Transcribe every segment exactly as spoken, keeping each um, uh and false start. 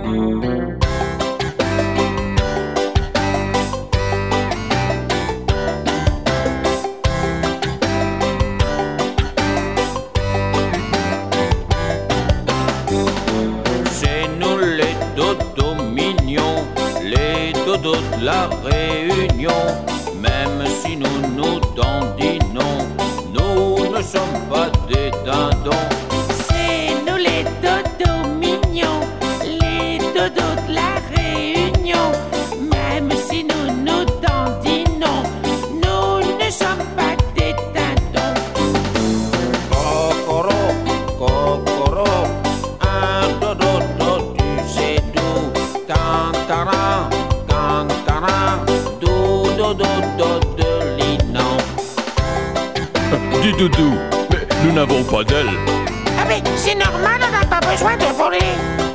dodo de la Réunion, même si nous nous dandinons, nous ne sommes pas des dindons. C'est nous les dodos mignons, les dodos de la Réunion, même si nous nous dandinons, nous ne sommes pas des dindons. Cocoro, cocoro, un dodo dodu c'est doux, cantarin, cantarin, dodo dodo de l'inan. Dis Doudou, mais nous n'avons pas d'aile. Ah mais c'est normal, on n'a pas besoin de voler.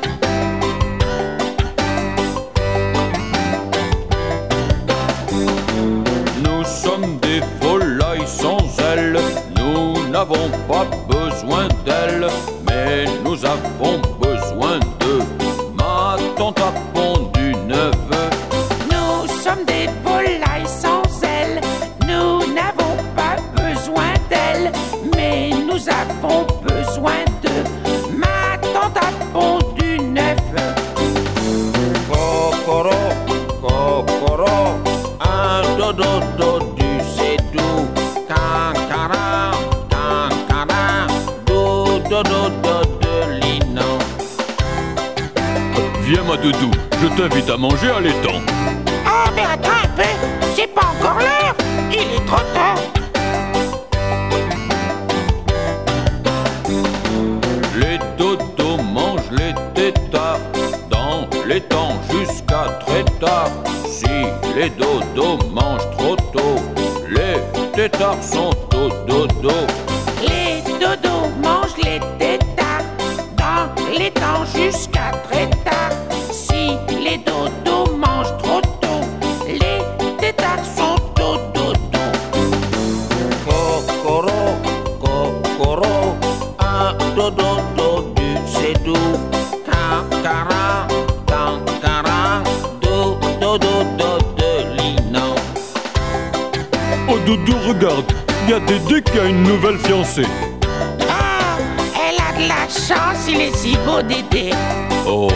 Nous sommes des volailles sans ailes, nous n'avons pas besoin d'elles, mais nous avons besoin d'eux. Ma tante a pondu neveu. Nous sommes des volailles sans ailes, nous n'avons pas besoin d'elles, mais nous avons besoin d'eux. Ma tante a pondu neuf œufs. Cocoro, cocoro, un dodo dodu c'est doux, cancarin, cancarin, dodo dodo de l'inan. Viens ma Doudou, je t'invite à manger à l'étang. Oh mais attends un peu, c'est pas encore l'heure, il est trop tard. Les dodos mangent les têtards dans l'étang jusqu'à très tard. Si les dodos mangent trop tôt, les têtards sont au dodo. Les dodos mangent les têtards dans les temps jusqu'à très tard. Si les dodos mangent trop tôt, les têtards sont au dodo. Cocoro, cocoro, un dodo dodu c'est doux, cancarin, cancarin, dodo dodo de l'inan. Oh Doudou, regarde, il y a Dédé qui a une nouvelle fiancée. Ah, elle a de la chance, il est si beau Dédé. Oh,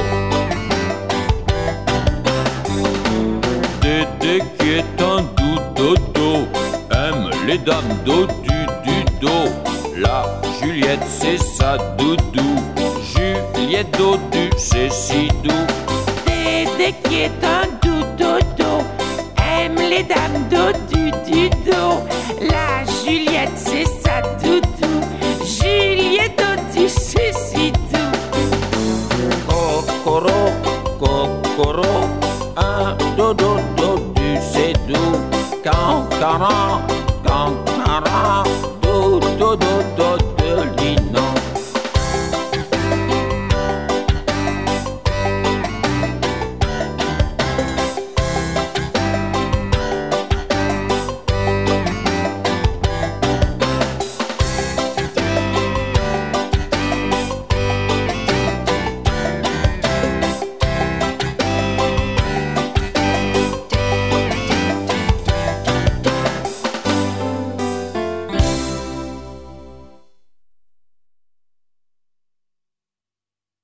Dédé qui est un doux dodo aime les dames dodu du dos. La Juliette c'est sa doudou, Juliette dodu c'est si doux. Dédé qui est un doux dodo aime les dames dodu du dos. La Juliette c'est sa doudou, Juliette dodu c'est si doux. Cocoro, cocoro, un dodo dodu c'est doux, cancarin, cancarin,